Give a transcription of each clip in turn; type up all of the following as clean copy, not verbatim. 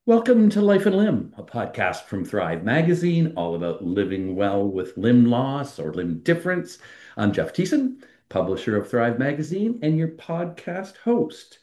Welcome to Life and Limb, a podcast from Thrive Magazine, all about living well with limb loss or limb difference. I'm Jeff Thiessen, publisher of Thrive Magazine and your podcast host.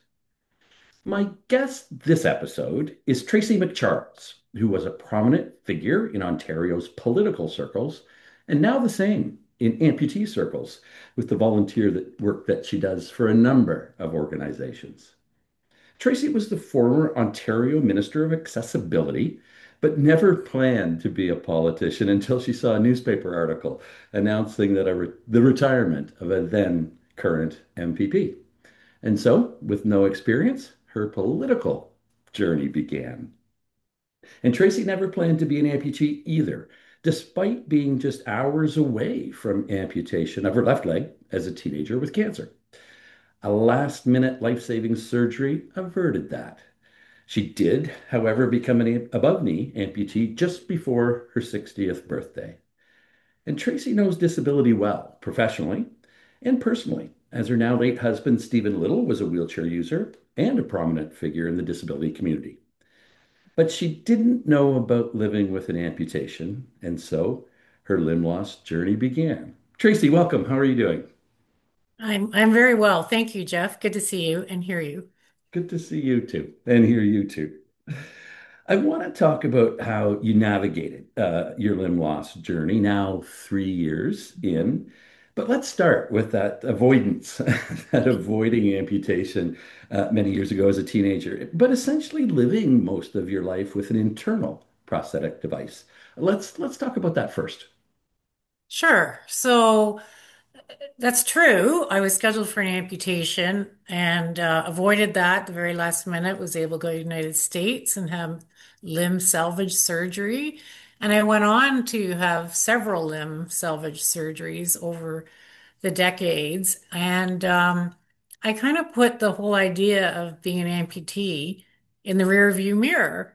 My guest this episode is Tracy McCharles, who was a prominent figure in Ontario's political circles and now the same in amputee circles with the work that she does for a number of organizations. Tracy was the former Ontario Minister of Accessibility, but never planned to be a politician until she saw a newspaper article announcing the retirement of a then current MPP. And so, with no experience, her political journey began. And Tracy never planned to be an amputee either, despite being just hours away from amputation of her left leg as a teenager with cancer. A last minute life saving surgery averted that. She did, however, become an above knee amputee just before her 60th birthday. And Tracy knows disability well, professionally and personally, as her now late husband, Stephen Little, was a wheelchair user and a prominent figure in the disability community. But she didn't know about living with an amputation, and so her limb loss journey began. Tracy, welcome. How are you doing? I'm very well. Thank you, Jeff. Good to see you and hear you. Good to see you too, and hear you too. I want to talk about how you navigated your limb loss journey now 3 years in. But let's start with that avoidance, that avoiding amputation many years ago as a teenager, but essentially living most of your life with an internal prosthetic device. Let's talk about that first. Sure. So that's true. I was scheduled for an amputation and avoided that the very last minute, was able to go to the United States and have limb salvage surgery. And I went on to have several limb salvage surgeries over the decades. And I kind of put the whole idea of being an amputee in the rear view mirror.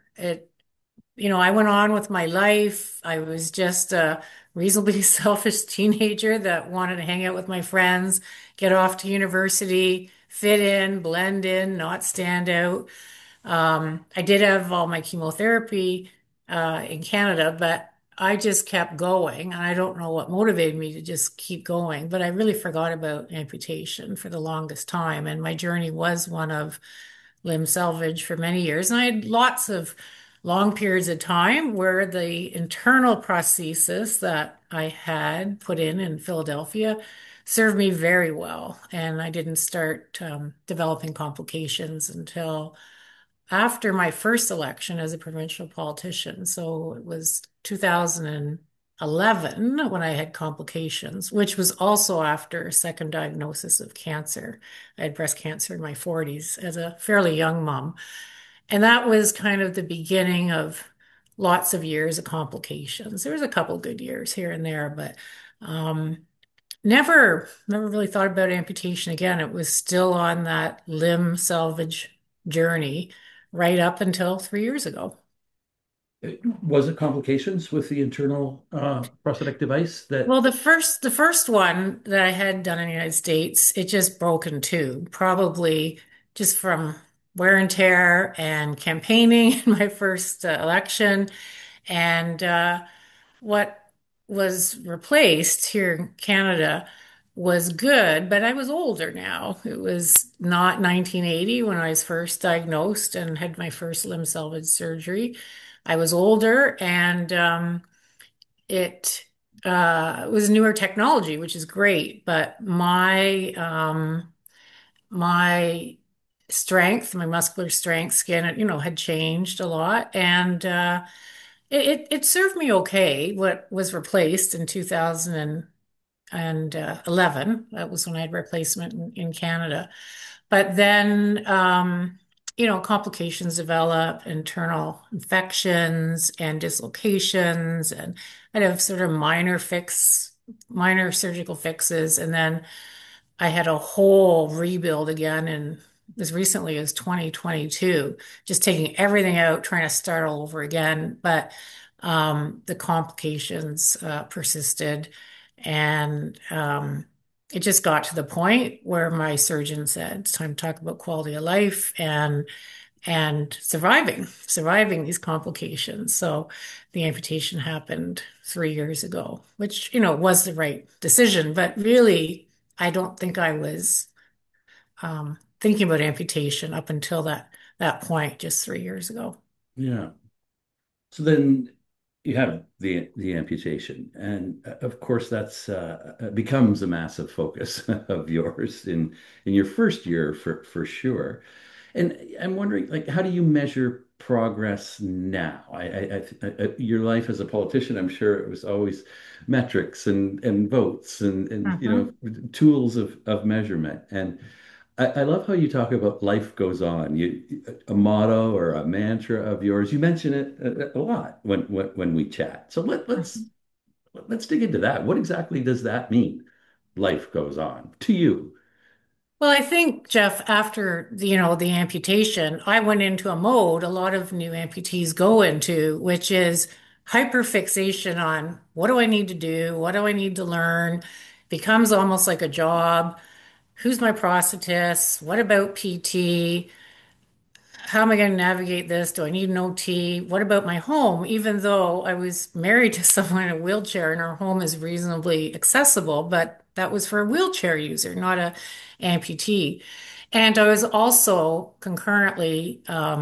I went on with my life. I was just a reasonably selfish teenager that wanted to hang out with my friends, get off to university, fit in, blend in, not stand out. I did have all my chemotherapy in Canada, but I just kept going. And I don't know what motivated me to just keep going, but I really forgot about amputation for the longest time. And my journey was one of limb salvage for many years. And I had lots of long periods of time where the internal prosthesis that I had put in Philadelphia served me very well. And I didn't start developing complications until after my first election as a provincial politician. So it was 2011 when I had complications, which was also after a second diagnosis of cancer. I had breast cancer in my 40s as a fairly young mom. And that was kind of the beginning of lots of years of complications. There was a couple good years here and there, but um, never really thought about amputation again. It was still on that limb salvage journey right up until 3 years ago. Was it complications with the internal prosthetic device that Well, the first one that I had done in the United States, it just broke in two, probably just from wear and tear and campaigning in my first election. And what was replaced here in Canada was good, but I was older now. It was not 1980 when I was first diagnosed and had my first limb salvage surgery. I was older and it was newer technology, which is great, but my strength, my muscular strength, skin, had changed a lot, and it served me okay. What was replaced in 2011, that was when I had replacement in Canada. But then, complications develop, internal infections and dislocations, and I'd have sort of minor surgical fixes, and then I had a whole rebuild again in as recently as 2022, just taking everything out, trying to start all over again. But the complications persisted, and it just got to the point where my surgeon said, it's time to talk about quality of life. And and surviving these complications. So the amputation happened 3 years ago, which, was the right decision. But really, I don't think I was thinking about amputation up until that point, just 3 years ago. Yeah. So then you have the amputation, and of course that's becomes a massive focus of yours in your first year for sure. And I'm wondering, like, how do you measure progress now? Your life as a politician, I'm sure it was always metrics and votes and Mhm. tools of measurement. And I love how you talk about life goes on. A motto or a mantra of yours. You mention it a lot when we chat. So let's dig into that. What exactly does that mean? Life goes on to you. Well, I think, Jeff, after the amputation, I went into a mode a lot of new amputees go into, which is hyperfixation on what do I need to do? What do I need to learn? Becomes almost like a job. Who's my prosthetist? What about PT? How am I going to navigate this? Do I need an OT? What about my home? Even though I was married to someone in a wheelchair and our home is reasonably accessible, but that was for a wheelchair user, not a amputee. And I was also concurrently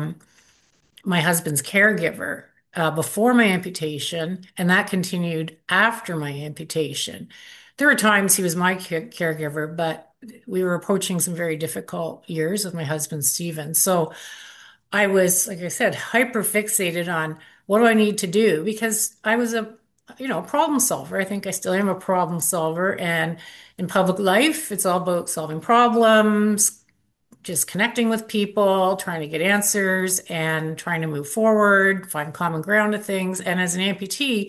my husband's caregiver before my amputation, and that continued after my amputation. There were times he was my caregiver, but we were approaching some very difficult years with my husband, Stephen. So I was, like I said, hyper fixated on what do I need to do because I was a problem solver. I think I still am a problem solver. And in public life, it's all about solving problems, just connecting with people, trying to get answers and trying to move forward, find common ground to things. And as an amputee,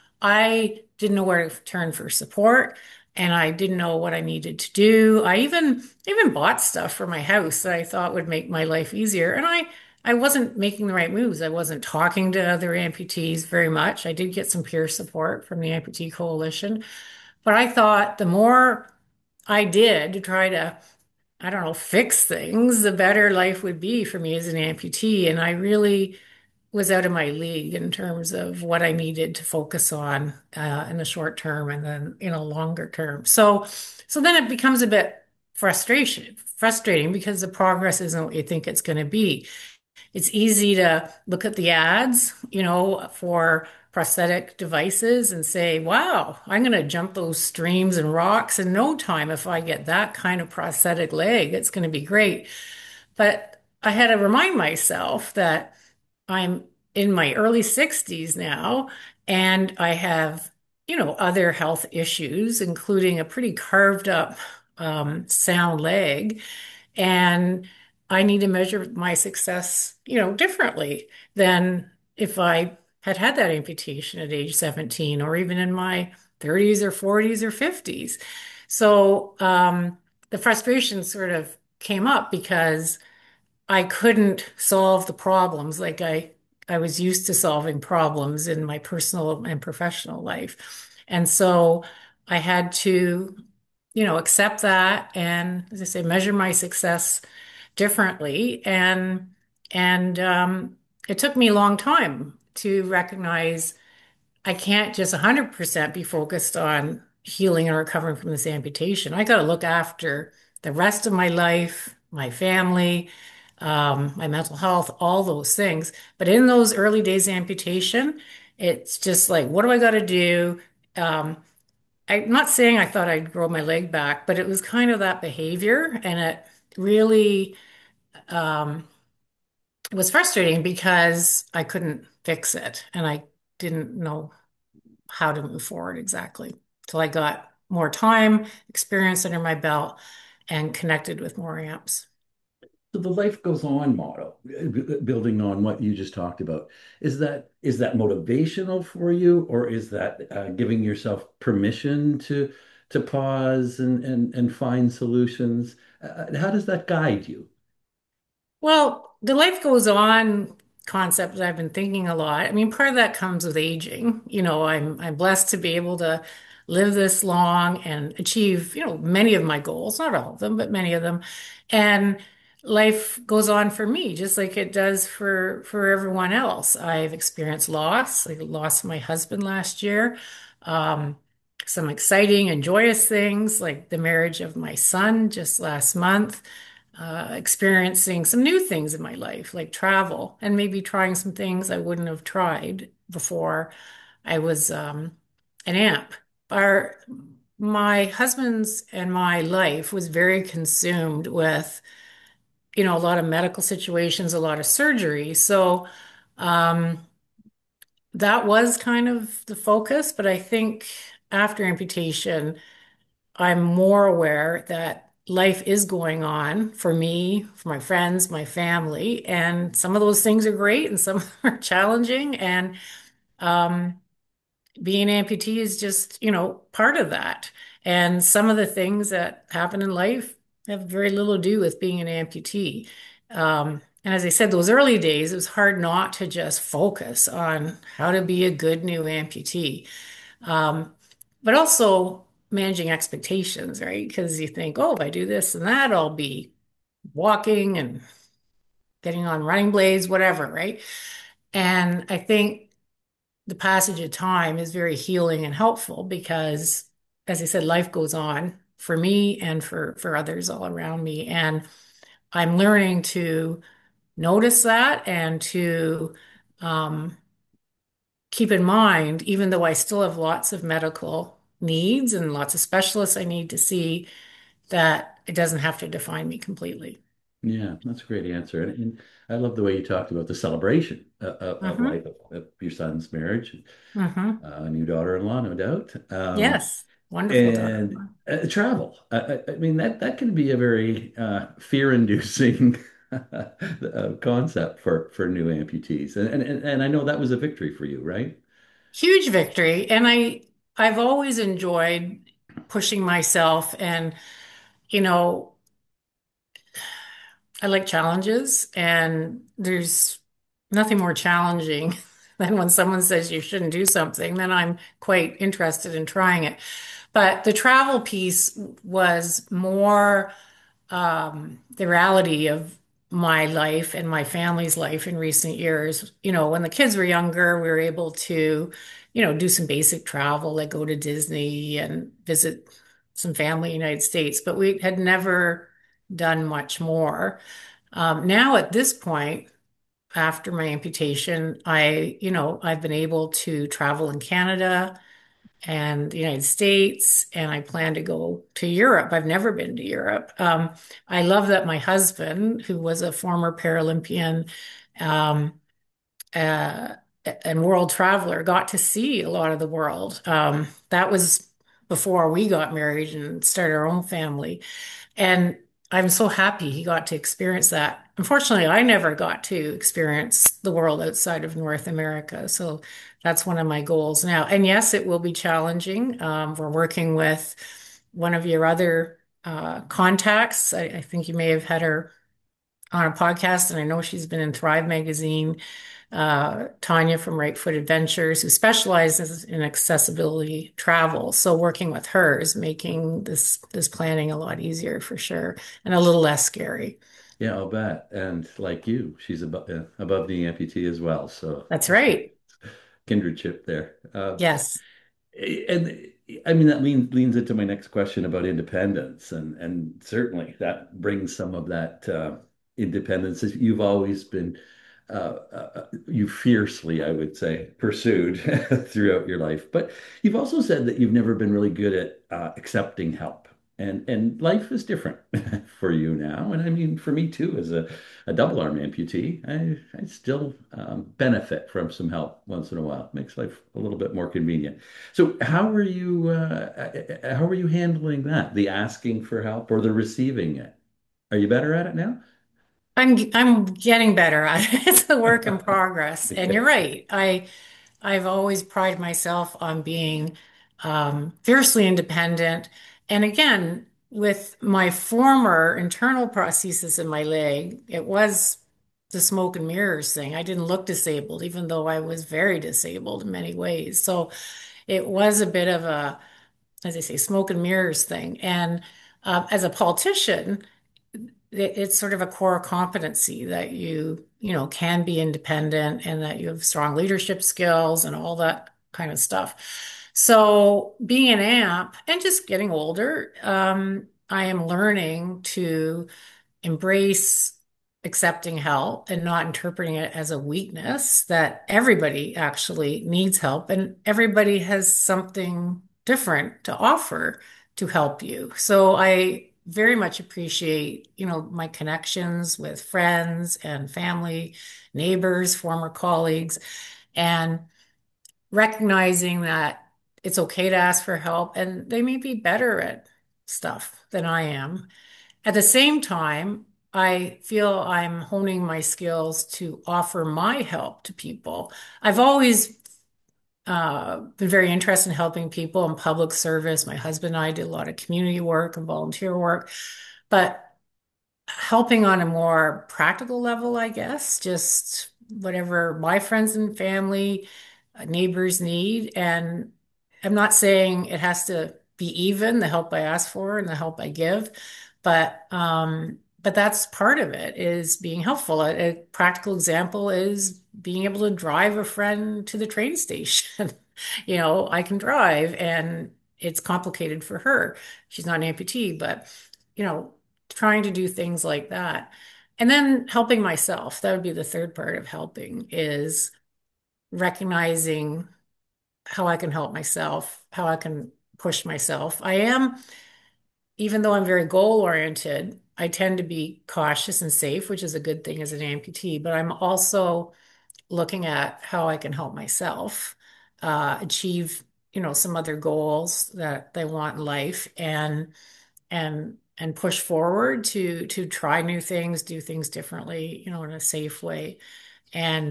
I didn't know where to turn for support and I didn't know what I needed to do. I even bought stuff for my house that I thought would make my life easier. And I wasn't making the right moves. I wasn't talking to other amputees very much. I did get some peer support from the Amputee Coalition, but I thought the more I did to try to, I don't know, fix things, the better life would be for me as an amputee. And I really was out of my league in terms of what I needed to focus on in the short term and then in a longer term. So then it becomes a bit frustrating because the progress isn't what you think it's going to be. It's easy to look at the ads, for prosthetic devices and say, wow, I'm going to jump those streams and rocks in no time if I get that kind of prosthetic leg. It's going to be great. But I had to remind myself that I'm in my early 60s now, and I have, other health issues, including a pretty carved up, sound leg. And I need to measure my success, differently than if I had had that amputation at age 17 or even in my 30s or 40s or 50s. So, the frustration sort of came up because I couldn't solve the problems like I was used to solving problems in my personal and professional life. And so I had to, accept that and, as I say, measure my success differently. And it took me a long time to recognize I can't just 100% be focused on healing and recovering from this amputation. I got to look after the rest of my life, my family, my mental health, all those things. But in those early days of amputation, it's just like, what do I got to do? Um, I'm not saying I thought I'd grow my leg back, but it was kind of that behavior, and it really um, was frustrating because I couldn't fix it, and I didn't know how to move forward exactly till I got more time, experience under my belt, and connected with more amps. So the life goes on model, building on what you just talked about, is that motivational for you, or is that giving yourself permission to pause and find solutions? How does that guide you? Well, the life goes on concept that I've been thinking a lot. I mean, part of that comes with aging. I'm blessed to be able to live this long and achieve, many of my goals, not all of them, but many of them. And life goes on for me, just like it does for everyone else. I've experienced loss. I lost my husband last year. Um, some exciting and joyous things, like the marriage of my son just last month. Experiencing some new things in my life, like travel, and maybe trying some things I wouldn't have tried before I was an amp. Our My husband's and my life was very consumed with a lot of medical situations, a lot of surgery. So um, that was kind of the focus. But I think after amputation, I'm more aware that life is going on for me, for my friends, my family, and some of those things are great and some are challenging. And um, being amputee is just, part of that. And some of the things that happen in life have very little to do with being an amputee. And as I said, those early days, it was hard not to just focus on how to be a good new amputee. Um, but also managing expectations, right? Because you think, oh, if I do this and that, I'll be walking and getting on running blades, whatever, right? And I think the passage of time is very healing and helpful because, as I said, life goes on for me and for others all around me. And I'm learning to notice that and to um, keep in mind, even though I still have lots of medical needs and lots of specialists I need to see, that it doesn't have to define me completely. Yeah, that's a great answer. And I love the way you talked about the celebration of Hmm. life, of your son's marriage, Hmm. a new daughter-in-law, no doubt. Yes. Wonderful daughter. And travel. I mean, that can be a very fear-inducing concept for new amputees. And I know that was a victory for you, right? Huge victory. And I've always enjoyed pushing myself and, you know, I like challenges and there's nothing more challenging than when someone says you shouldn't do something, then I'm quite interested in trying it. But the travel piece was more the reality of my life and my family's life in recent years. When the kids were younger, we were able to, do some basic travel, like go to Disney and visit some family in the United States, but we had never done much more. Now at this point, after my amputation, I've been able to travel in Canada and the United States, and I plan to go to Europe. I've never been to Europe. I love that my husband, who was a former Paralympian, um, uh, and world traveler, got to see a lot of the world. That was before we got married and started our own family. And I'm so happy he got to experience that. Unfortunately, I never got to experience the world outside of North America. So that's one of my goals now. And yes, it will be challenging. We're working with one of your other contacts. I think you may have had her on a podcast, and I know she's been in Thrive Magazine. Tanya from Right Foot Adventures, who specializes in accessibility travel. So working with her is making this planning a lot easier for sure, and a little less scary. Yeah, I'll bet. And like you, she's above the amputee as well. So That's right. kindredship there. Yes. And I mean, that leans into my next question about independence, and certainly that brings some of that independence that you've always been, you fiercely, I would say, pursued throughout your life. But you've also said that you've never been really good at accepting help, and life is different for you now. And I mean, for me too, as a double arm amputee, I still benefit from some help once in a while. It makes life a little bit more convenient. So how are you handling that? The asking for help or the receiving it? Are you better at it now? I'm getting better at it. It's a work in progress. And you're right. I've always prided myself on being fiercely independent. And again, with my former internal prosthesis in my leg, it was the smoke and mirrors thing. I didn't look disabled, even though I was very disabled in many ways. So it was a bit of a, as I say, smoke and mirrors thing. And as a politician, it's sort of a core competency that you can be independent and that you have strong leadership skills and all that kind of stuff. So being an amp and just getting older, I am learning to embrace accepting help and not interpreting it as a weakness, that everybody actually needs help and everybody has something different to offer to help you. So I very much appreciate, my connections with friends and family, neighbors, former colleagues, and recognizing that it's okay to ask for help and they may be better at stuff than I am. At the same time, I feel I'm honing my skills to offer my help to people. I've always been very interested in helping people in public service. My husband and I did a lot of community work and volunteer work, but helping on a more practical level, I guess, just whatever my friends and family, neighbors need. And I'm not saying it has to be even, the help I ask for and the help I give, but that's part of it is being helpful. A practical example is being able to drive a friend to the train station. I can drive and it's complicated for her. She's not an amputee, but you know, trying to do things like that. And then helping myself. That would be the third part of helping is recognizing how I can help myself, how I can push myself. Even though I'm very goal oriented, I tend to be cautious and safe, which is a good thing as an amputee, but I'm also looking at how I can help myself achieve, some other goals that I want in life and push forward to try new things, do things differently, in a safe way. And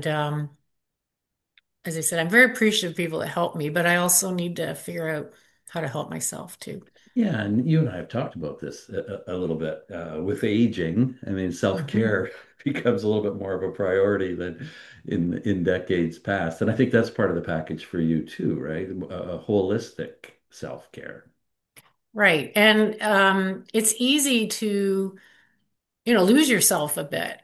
as I said, I'm very appreciative of people that help me, but I also need to figure out how to help myself too. Yeah, and you and I have talked about this a little bit with aging. I mean, Mhm. self-care becomes a little bit more of a priority than in decades past. And I think that's part of the package for you too, right? A holistic self-care. Right. And it's easy to, lose yourself a bit,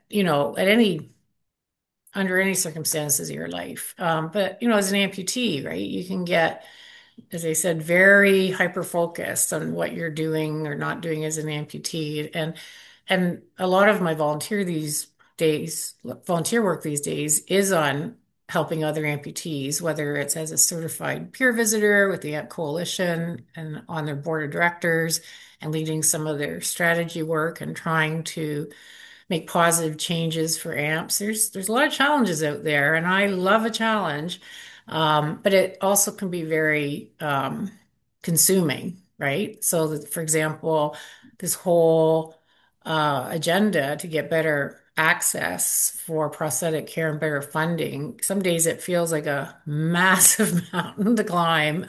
under any circumstances of your life. But, as an amputee, right, you can get, as I said, very hyper focused on what you're doing or not doing as an amputee. And a lot of my volunteer work these days is on helping other amputees, whether it's as a certified peer visitor with the AMP Coalition and on their board of directors and leading some of their strategy work and trying to make positive changes for amps. There's a lot of challenges out there, and I love a challenge, but it also can be very consuming, right? So, that, for example, this whole agenda to get better access for prosthetic care and better funding. Some days it feels like a massive mountain to climb.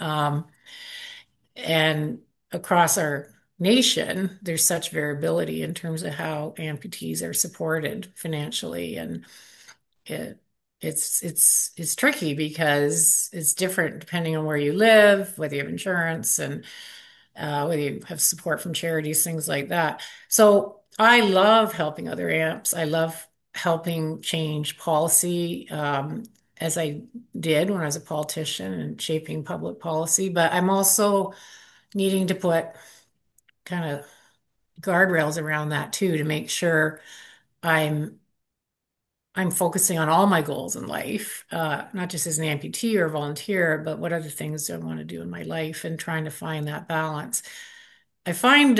And across our nation, there's such variability in terms of how amputees are supported financially, and it it's tricky because it's different depending on where you live, whether you have insurance, and whether you have support from charities, things like that. So I love helping other amps. I love helping change policy. As I did when I was a politician and shaping public policy, but I'm also needing to put kind of guardrails around that too to make sure I'm I'm focusing on all my goals in life, not just as an amputee or volunteer, but what other things do I want to do in my life and trying to find that balance. I find,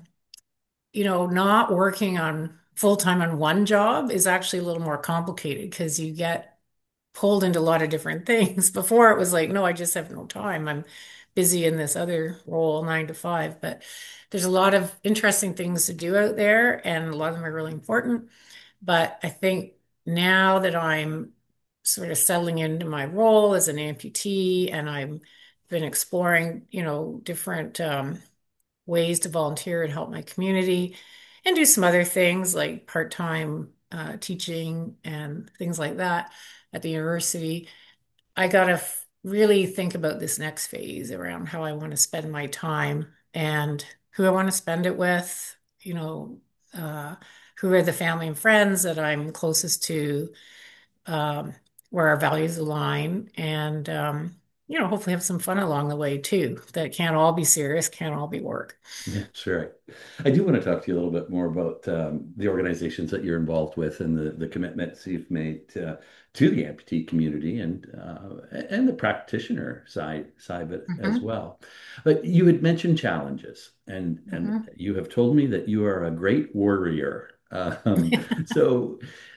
not working on full time on one job is actually a little more complicated because you get pulled into a lot of different things. Before it was like, no, I just have no time. I'm busy in this other role, 9 to 5. But there's a lot of interesting things to do out there, and a lot of them are really important. But I think now that I'm sort of settling into my role as an amputee, and I've been exploring, different ways to volunteer and help my community and do some other things like part-time teaching and things like that at the university. I got to really think about this next phase around how I want to spend my time and who I want to spend it with, uh, who are the family and friends that I'm closest to, um, where our values align, and hopefully have some fun along the way too. That can't all be serious, can't all be work. Yeah, sure. I do want to talk to you a little bit more about the organizations that you're involved with and the commitments you've made to the amputee community and the practitioner side of it as Hmm. well. But you had mentioned challenges, and Hmm. you have told me that you are a great warrior. So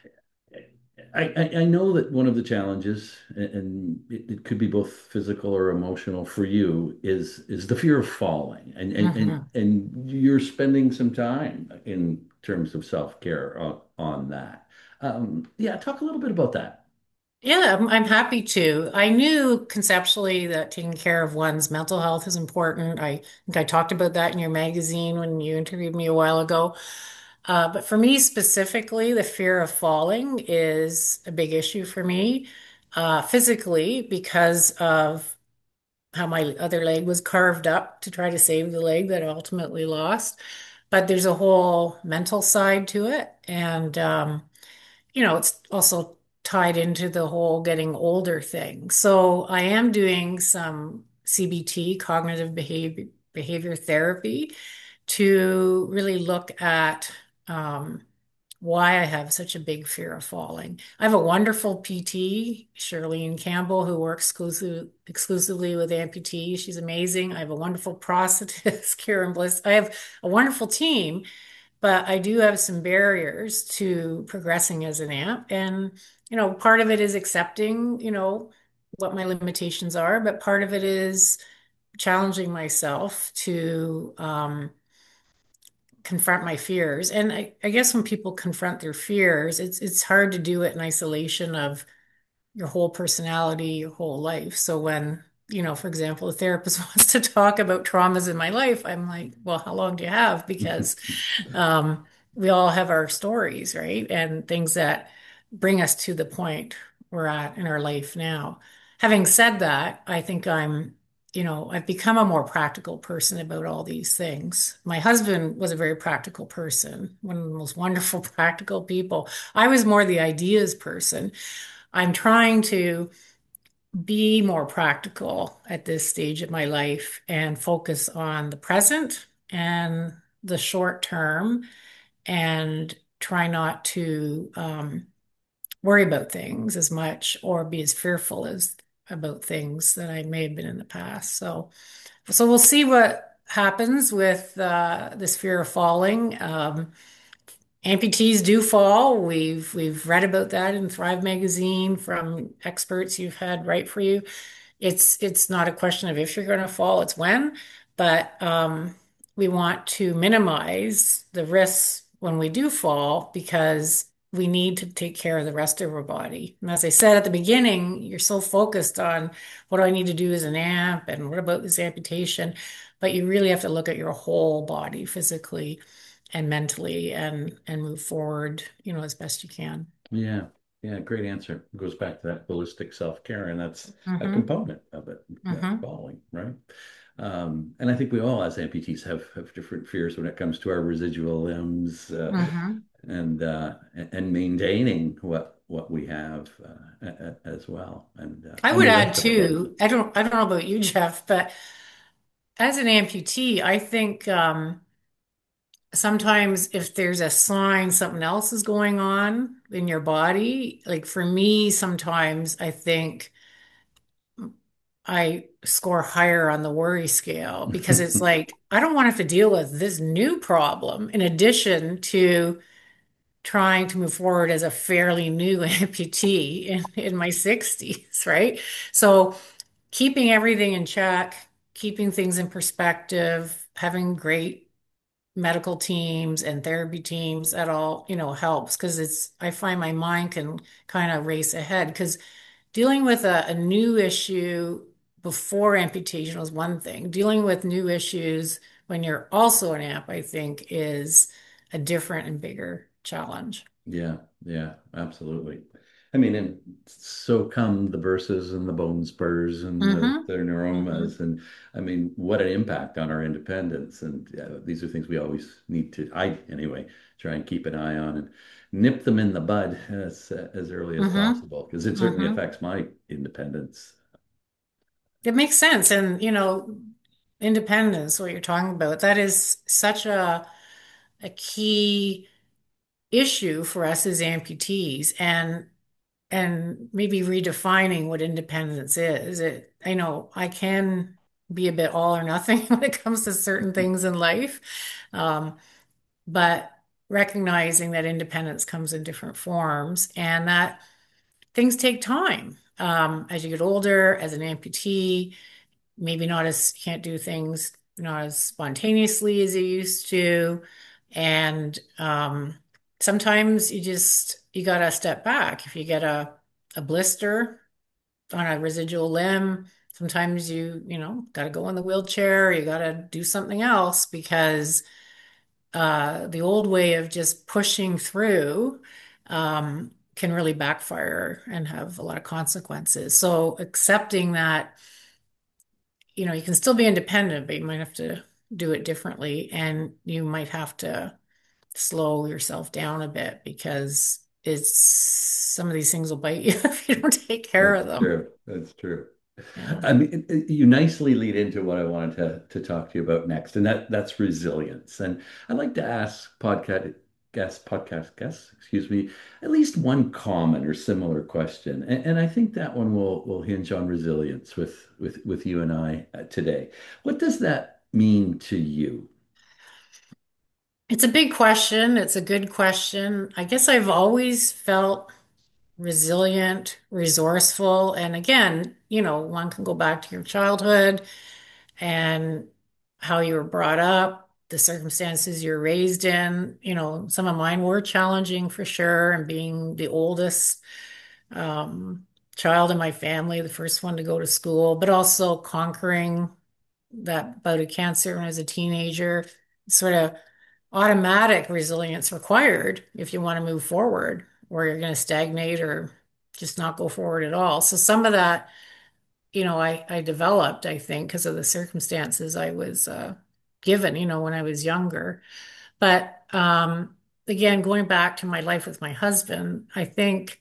I know that one of the challenges, and it could be both physical or emotional for you, is the fear of falling, Hmm. and you're spending some time in terms of self-care on that. Yeah, talk a little bit about that. Yeah, I'm happy to. I knew conceptually that taking care of one's mental health is important. I think I talked about that in your magazine when you interviewed me a while ago. But for me specifically, the fear of falling is a big issue for me, physically, because of how my other leg was carved up to try to save the leg that I ultimately lost. But there's a whole mental side to it. And, it's also tied into the whole getting older thing. So I am doing some CBT, cognitive behavior therapy, to really look at why I have such a big fear of falling. I have a wonderful PT, Charlene Campbell, who works exclusively with amputees. She's amazing. I have a wonderful prosthetist, Karen Bliss. I have a wonderful team, but I do have some barriers to progressing as an amp. And, part of it is accepting, what my limitations are, but part of it is challenging myself to confront my fears. And I guess when people confront their fears, it's hard to do it in isolation of your whole personality, your whole life. So when, for example, a therapist wants to talk about traumas in my life, I'm like, well, how long do you have? Because um, we all have our stories, right? And things that bring us to the point we're at in our life now. Having said that, I think I've become a more practical person about all these things. My husband was a very practical person, one of the most wonderful practical people. I was more the ideas person. I'm trying to be more practical at this stage of my life and focus on the present and the short term, and try not to worry about things as much or be as fearful as about things that I may have been in the past. So we'll see what happens with this fear of falling. Amputees do fall. We've read about that in Thrive magazine from experts you've had write for you. It's not a question of if you're going to fall, it's when. But we want to minimize the risks when we do fall because we need to take care of the rest of our body. And as I said at the beginning, you're so focused on what do I need to do as an amp and what about this amputation, but you really have to look at your whole body physically and mentally and move forward, as best you can. Yeah, yeah, great answer. It goes back to that holistic self-care, and that's a Hmm. component of it, Hmm. falling, right? And I think we all, as amputees, have different fears when it comes to our residual limbs Hmm. and maintaining what we have as well, I and would the add rest of our bodies. too, I don't know about you, Jeff, but as an amputee, I think sometimes if there's a sign something else is going on in your body, like for me, sometimes I think I score higher on the worry scale because it's like, I don't want to have to deal with this new problem in addition to trying to move forward as a fairly new amputee in my 60s, right? So keeping everything in check, keeping things in perspective, having great medical teams and therapy teams, that all, helps because I find my mind can kind of race ahead because dealing with a new issue before amputation was one thing. Dealing with new issues when you're also an amp, I think, is a different and bigger challenge. Yeah, yeah, absolutely. I mean, and so come the burses and the bone spurs and Mm-hmm. the neuromas. Mm-hmm. And I mean, what an impact on our independence. And these are things we always need to, I anyway, try and keep an eye on and nip them in the bud as early as Mm-hmm. possible, because it certainly Mm-hmm. affects my independence. It makes sense. And, independence, what you're talking about, that is such a key issue for us as amputees and maybe redefining what independence is. I know I can be a bit all or nothing when it comes to certain things in life. Um, but recognizing that independence comes in different forms and that things take time. As you get older, as an amputee, maybe not as you can't do things not as spontaneously as you used to. And sometimes you gotta step back. If you get a blister on a residual limb, sometimes you gotta go in the wheelchair, you gotta do something else because the old way of just pushing through can really backfire and have a lot of consequences. So accepting that you can still be independent, but you might have to do it differently, and you might have to slow yourself down a bit because it's some of these things will bite you if you don't take care That's of them. true. That's true. Yeah. I mean, you nicely lead into what I wanted to talk to you about next, and that's resilience. And I'd like to ask podcast guests, excuse me, at least one common or similar question, and I think that one will hinge on resilience with you and I today. What does that mean to you? It's a big question. It's a good question. I guess I've always felt resilient, resourceful. And again, one can go back to your childhood and how you were brought up, the circumstances you're raised in. Some of mine were challenging for sure. And being the oldest child in my family, the first one to go to school, but also conquering that bout of cancer when I was a teenager, sort of automatic resilience required if you want to move forward, or you're going to stagnate or just not go forward at all. So some of that I developed, I think, because of the circumstances I was given, when I was younger. But again, going back to my life with my husband, I think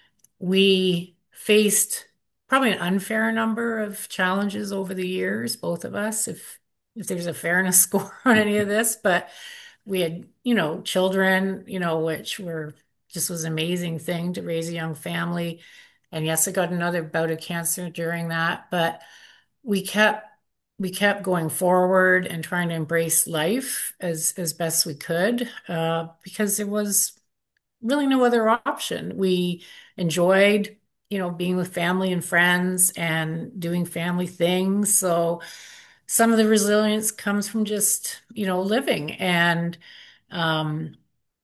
we faced probably an unfair number of challenges over the years, both of us, if there's a fairness score on any of this. But we had, children, which were just was an amazing thing to raise a young family. And yes, I got another bout of cancer during that, but we kept we kept going forward and trying to embrace life as best we could, because there was really no other option. We enjoyed, being with family and friends and doing family things. So some of the resilience comes from just, living and um,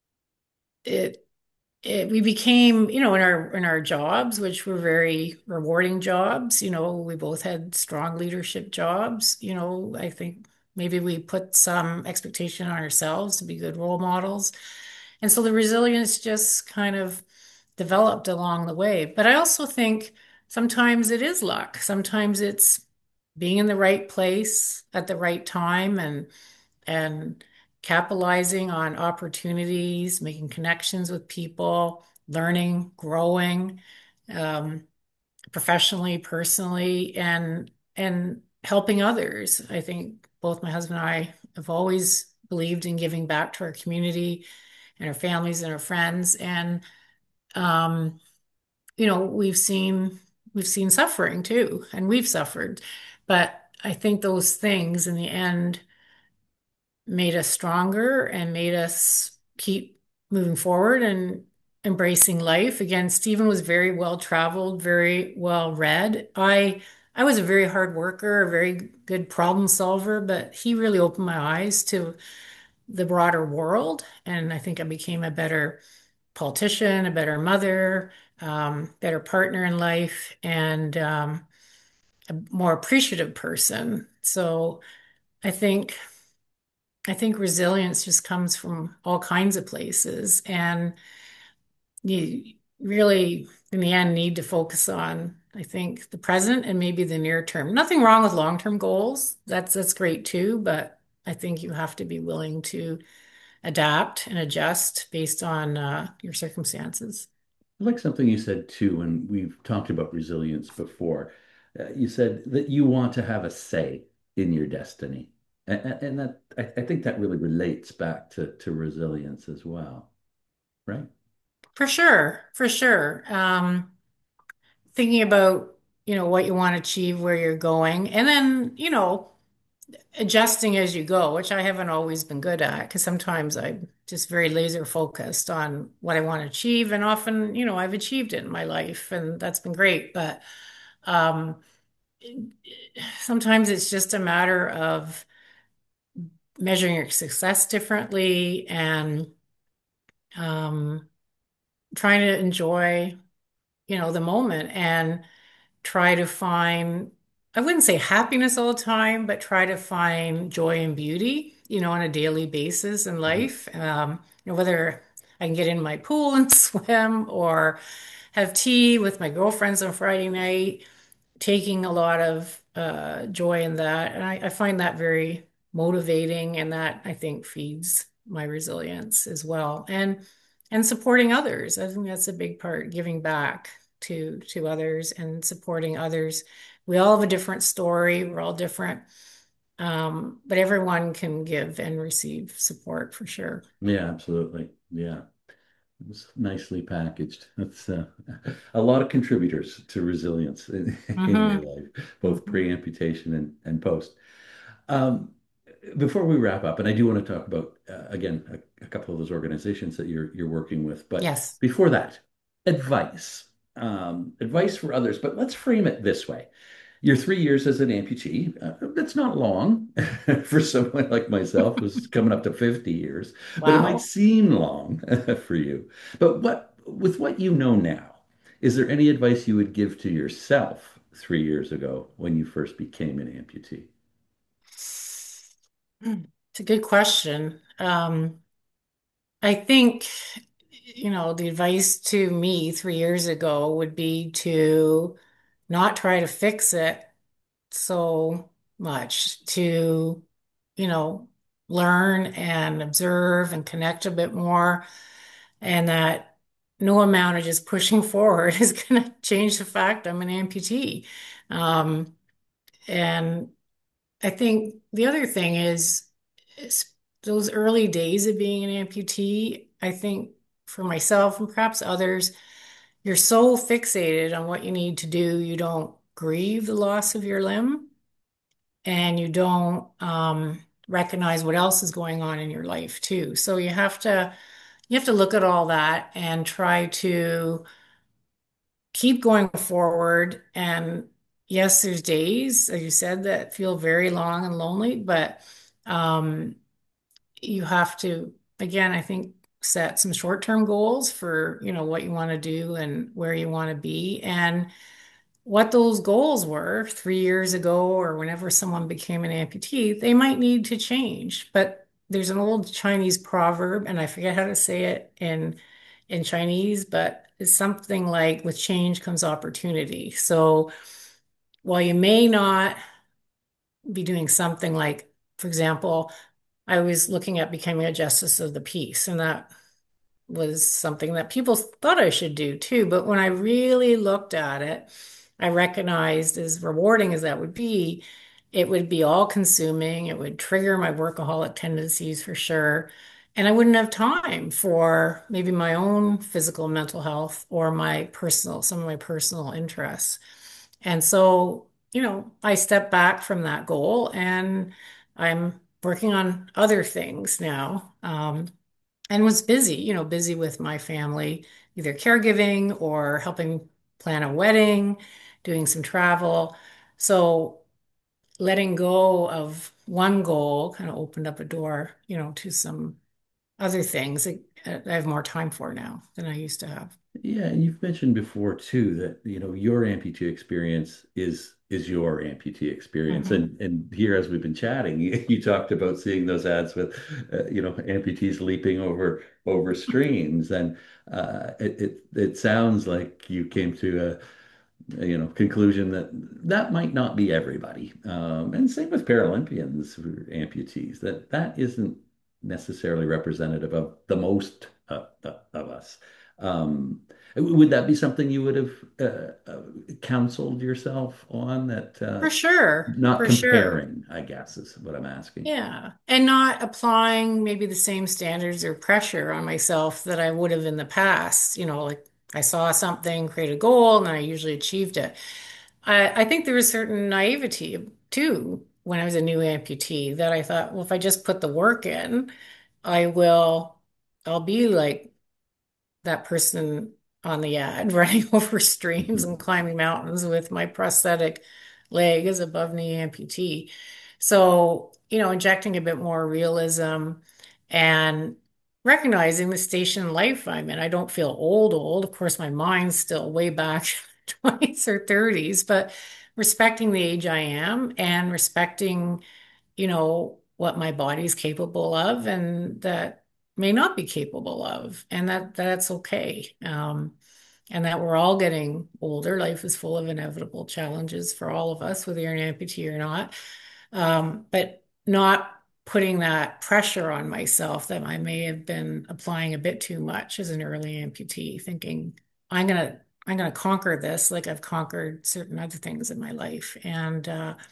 it we became, in our jobs, which were very rewarding jobs. We both had strong leadership jobs. I think maybe we put some expectation on ourselves to be good role models. And so the resilience just kind of developed along the way. But I also think sometimes it is luck. Sometimes it's being in the right place at the right time and capitalizing on opportunities, making connections with people, learning, growing, um, professionally, personally, and helping others. I think both my husband and I have always believed in giving back to our community and our families and our friends. And um, we've seen suffering too, and we've suffered. But I think those things in the end made us stronger and made us keep moving forward and embracing life. Again, Stephen was very well traveled, very well read. I was a very hard worker, a very good problem solver, but he really opened my eyes to the broader world. And I think I became a better politician, a better mother, better partner in life, and a more appreciative person. So I think I think resilience just comes from all kinds of places. And you really in the end need to focus on, I think, the present and maybe the near term. Nothing wrong with long-term goals. That's great too, but I think you have to be willing to adapt and adjust based on your circumstances. I like something you said too, and we've talked about resilience before. You said that you want to have a say in your destiny. And that I think that really relates back to resilience as well, right? For sure, for sure. Thinking about, what you want to achieve, where you're going, and then, adjusting as you go, which I haven't always been good at because sometimes I'm just very laser focused on what I want to achieve. And often, I've achieved it in my life and that's been great. But um, sometimes it's just a matter of measuring your success differently and um, trying to enjoy, the moment and try to find, I wouldn't say happiness all the time, but try to find joy and beauty, on a daily basis in Mhm. life. Whether I can get in my pool and swim or have tea with my girlfriends on Friday night, taking a lot of joy in that. And I find that very motivating, and that I think feeds my resilience as well. And supporting others. I think that's a big part, giving back to others and supporting others. We all have a different story. We're all different. But everyone can give and receive support for sure. Yeah, absolutely. Yeah. It was nicely packaged. That's a lot of contributors to resilience in your Hmm. life, both pre-amputation and post. Um, Before we wrap up, and I do want to talk about again a couple of those organizations that you're working with, but Yes. before that, advice, advice for others. But let's frame it this way: your 3 years as an amputee, that's not long for someone like myself who's coming up to 50 years, but it might Wow. seem long for you. But with what you know now, is there any advice you would give to yourself 3 years ago when you first became an amputee? It's a good question. I think, the advice to me 3 years ago would be to not try to fix it so much, to, you know, learn and observe and connect a bit more, and that no amount of just pushing forward is going to change the fact I'm an amputee. Um, and I think the other thing is those early days of being an amputee, I think for myself and perhaps others, you're so fixated on what you need to do, you don't grieve the loss of your limb and you don't recognize what else is going on in your life too. So you have to look at all that and try to keep going forward. And yes, there's days, as you said, that feel very long and lonely, but um, you have to, again, I think, set some short-term goals for, what you want to do and where you want to be. And what those goals were 3 years ago or whenever someone became an amputee, they might need to change. But there's an old Chinese proverb, and I forget how to say it in Chinese, but it's something like with change comes opportunity. So while you may not be doing something like, for example, I was looking at becoming a justice of the peace, and that was something that people thought I should do too. But when I really looked at it, I recognized, as rewarding as that would be, it would be all consuming. It would trigger my workaholic tendencies for sure. And I wouldn't have time for maybe my own physical and mental health or some of my personal interests. And so, I stepped back from that goal and I'm working on other things now. And was busy, busy with my family, either caregiving or helping plan a wedding, doing some travel. So letting go of one goal kind of opened up a door, to some other things that I have more time for now than I used to have. Yeah, and you've mentioned before too that your amputee experience is your amputee experience, Hmm. and here as we've been chatting, you talked about seeing those ads with amputees leaping over streams, and it sounds like you came to conclusion that that might not be everybody. And same with Paralympians who are amputees, that isn't necessarily representative of the most of us. Would that be something you would have counseled yourself on that For sure, not for sure. comparing, I guess, is what I'm asking. Yeah. And not applying maybe the same standards or pressure on myself that I would have in the past. Like I saw something, create a goal, and I usually achieved it. I think there was certain naivety too when I was a new amputee that I thought, well, if I just put the work in, I will, I'll be like that person on the ad running over streams and climbing mountains with my prosthetic leg as above knee amputee. So, injecting a bit more realism and recognizing the station in life I'm in. I don't feel old. Of course, my mind's still way back 20s or 30s, but respecting the age I am and respecting what my body's capable of and that may not be capable of, and that's okay. And that we're all getting older. Life is full of inevitable challenges for all of us, whether you're an amputee or not. But not putting that pressure on myself that I may have been applying a bit too much as an early amputee, thinking I'm gonna conquer this like I've conquered certain other things in my life. And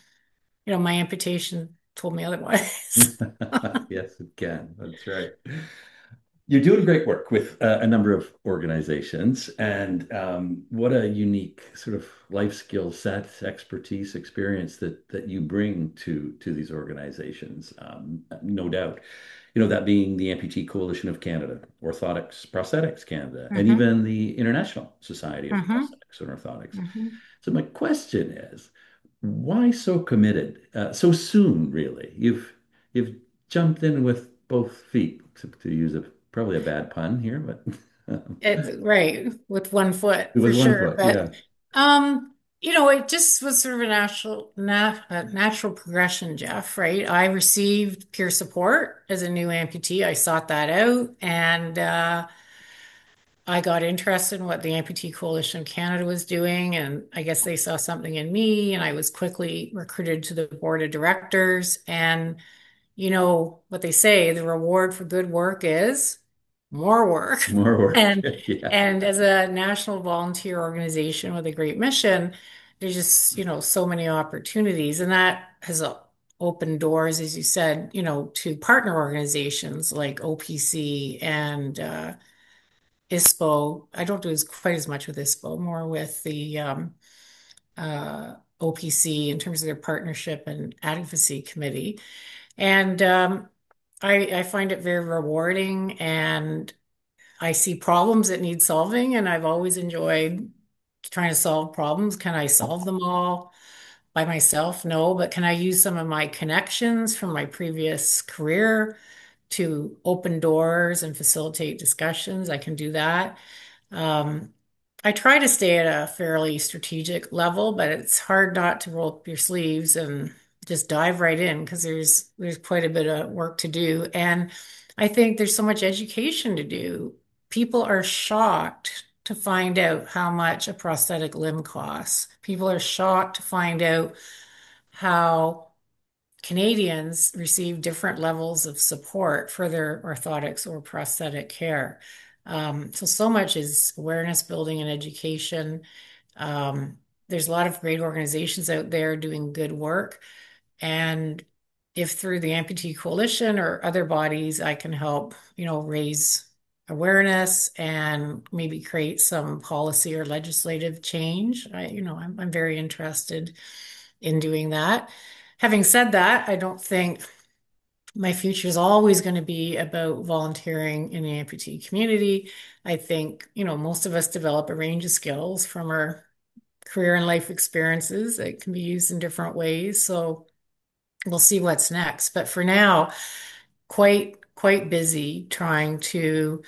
my amputation told me otherwise. Yes, it can. That's right. You're doing great work with a number of organizations, and what a unique sort of life skill set, expertise, experience that you bring to these organizations. No doubt, that being the Amputee Coalition of Canada, Orthotics Prosthetics Canada, and Hmm. even the International Society of Hmm. Prosthetics and Orthotics. Hmm. So my question is, why so committed so soon, really? You've jumped in with both feet, to use probably a bad pun here, but It's right with one foot for with one sure. foot, But yeah. it just was sort of a natural progression, Jeff, right? I received peer support as a new amputee. I sought that out and I got interested in what the Amputee Coalition of Canada was doing, and I guess they saw something in me, and I was quickly recruited to the board of directors. And you know what they say, the reward for good work is more work. More work. And Yeah. and as a national volunteer organization with a great mission, there's just, so many opportunities. And that has opened doors, as you said, to partner organizations like OPC and ISPO. I don't do quite as much with ISPO, more with the OPC in terms of their partnership and advocacy committee. And I find it very rewarding and I see problems that need solving, and I've always enjoyed trying to solve problems. Can I solve them all by myself? No, but can I use some of my connections from my previous career to open doors and facilitate discussions? I can do that. Um, I try to stay at a fairly strategic level, but it's hard not to roll up your sleeves and just dive right in because there's quite a bit of work to do. And I think there's so much education to do. People are shocked to find out how much a prosthetic limb costs. People are shocked to find out how Canadians receive different levels of support for their orthotics or prosthetic care. So much is awareness building and education. Um, there's a lot of great organizations out there doing good work. And if through the Amputee Coalition or other bodies, I can help, raise awareness and maybe create some policy or legislative change, I'm very interested in doing that. Having said that, I don't think my future is always going to be about volunteering in the amputee community. I think, most of us develop a range of skills from our career and life experiences that can be used in different ways. So we'll see what's next. But for now, quite busy trying to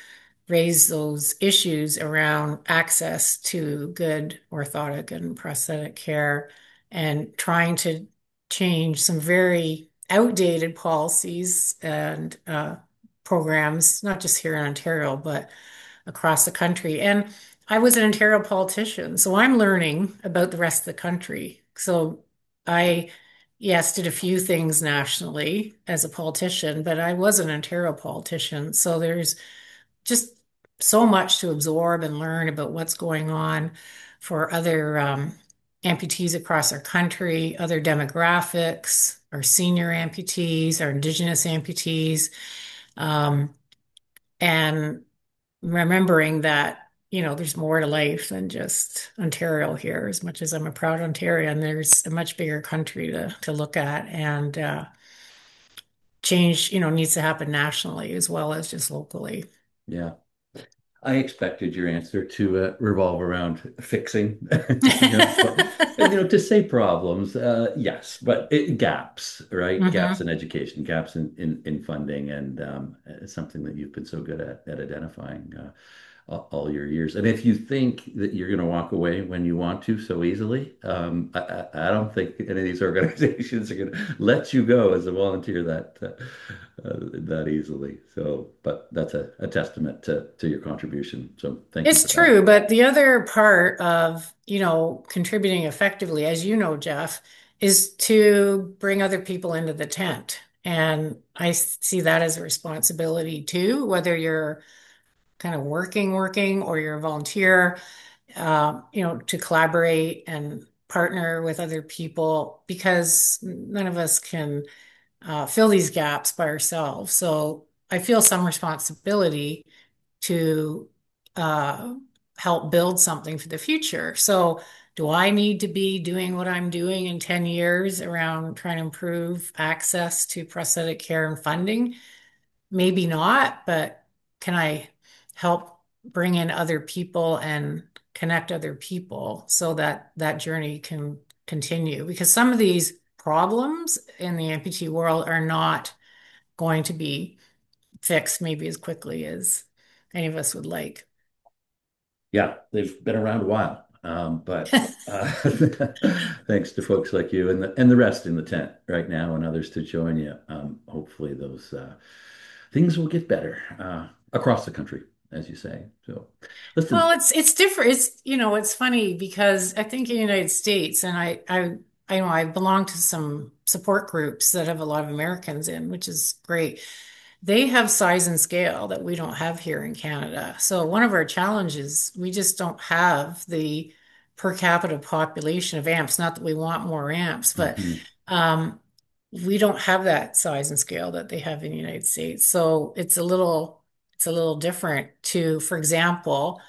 raise those issues around access to good orthotic and prosthetic care and trying to change some very outdated policies and programs, not just here in Ontario, but across the country. And I was an Ontario politician, so I'm learning about the rest of the country. So I, yes, did a few things nationally as a politician, but I was an Ontario politician. So there's just so much to absorb and learn about what's going on for other amputees across our country, other demographics, our senior amputees, our Indigenous amputees, um, and remembering that, there's more to life than just Ontario here, as much as I'm a proud Ontarian, there's a much bigger country to look at and change, needs to happen nationally as well as just locally. Yeah. I expected your answer to revolve around fixing, but, to say problems, yes, but gaps, right? Gaps Hmm. in education, gaps in funding, and it's something that you've been so good at identifying all your years. And if you think that you're going to walk away when you want to so easily, I don't think any of these organizations are going to let you go as a volunteer that easily. So, but that's a testament to your contribution. So thank you It's for that. true, but the other part of, contributing effectively, as you know, Jeff, is to bring other people into the tent. And I see that as a responsibility too, whether you're kind of working, or you're a volunteer, to collaborate and partner with other people because none of us can fill these gaps by ourselves. So I feel some responsibility to uh, help build something for the future. So, do I need to be doing what I'm doing in 10 years around trying to improve access to prosthetic care and funding? Maybe not, but can I help bring in other people and connect other people so that that journey can continue? Because some of these problems in the amputee world are not going to be fixed maybe as quickly as any of us would like. Yeah, they've been around a while, but thanks to folks like you and the rest in the tent right now and others to join you. Hopefully, those things will get better across the country, as you say. So, Well, listen. it's different. It's funny because I think in the United States, and I belong to some support groups that have a lot of Americans in, which is great. They have size and scale that we don't have here in Canada. So one of our challenges, we just don't have the per capita population of amps. Not that we want more amps, but Mhm. um, we don't have that size and scale that they have in the United States. So it's a little different to, for example,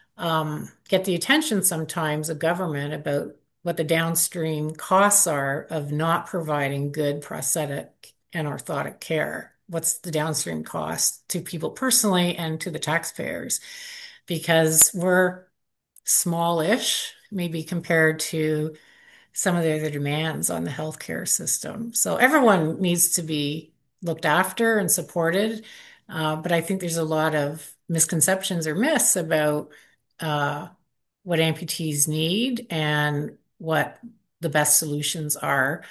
get the attention sometimes of government about what the downstream costs are of not providing good prosthetic and orthotic care. What's the downstream cost to people personally and to the taxpayers? Because we're smallish, maybe compared to some of the other demands on the healthcare system. So everyone needs to be looked after and supported. But I think there's a lot of misconceptions or myths about uh, what amputees need and what the best solutions are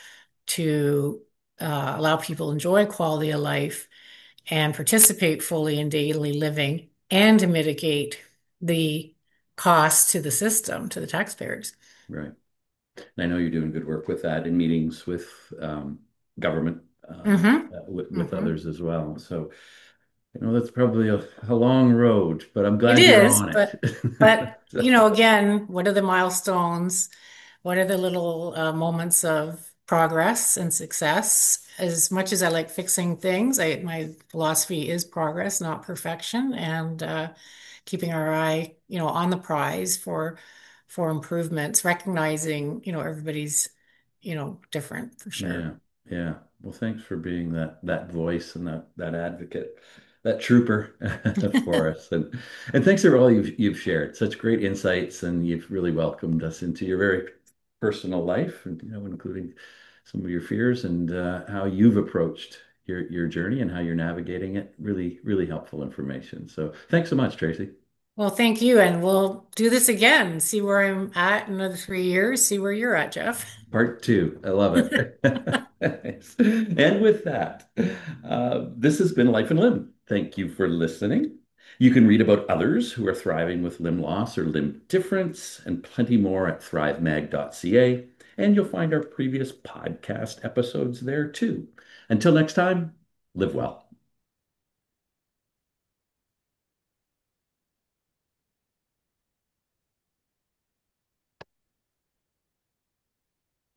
to allow people to enjoy quality of life and participate fully in daily living and to mitigate the cost to the system, to the taxpayers. Right. And I know you're doing good work with that in meetings with government, Hmm. with Hmm. others as well. So, that's probably a long road, but I'm It glad you're is, on it. but So, again, what are the milestones? What are the little moments of progress and success? As much as I like fixing things, my philosophy is progress, not perfection, and keeping our eye, on the prize for improvements, recognizing, everybody's, different for sure. yeah, yeah. Well, thanks for being that voice and that advocate, that trooper for us, and thanks for all you've shared. Such great insights, and you've really welcomed us into your very personal life, and including some of your fears and how you've approached your journey and how you're navigating it. Really, really helpful information. So thanks so much, Tracy. Well, thank you. And we'll do this again. See where I'm at in another 3 years. See where you're at, Jeff. Part two. I love it. Nice. And with that, this has been Life and Limb. Thank you for listening. You can read about others who are thriving with limb loss or limb difference and plenty more at thrivemag.ca. And you'll find our previous podcast episodes there too. Until next time, live well.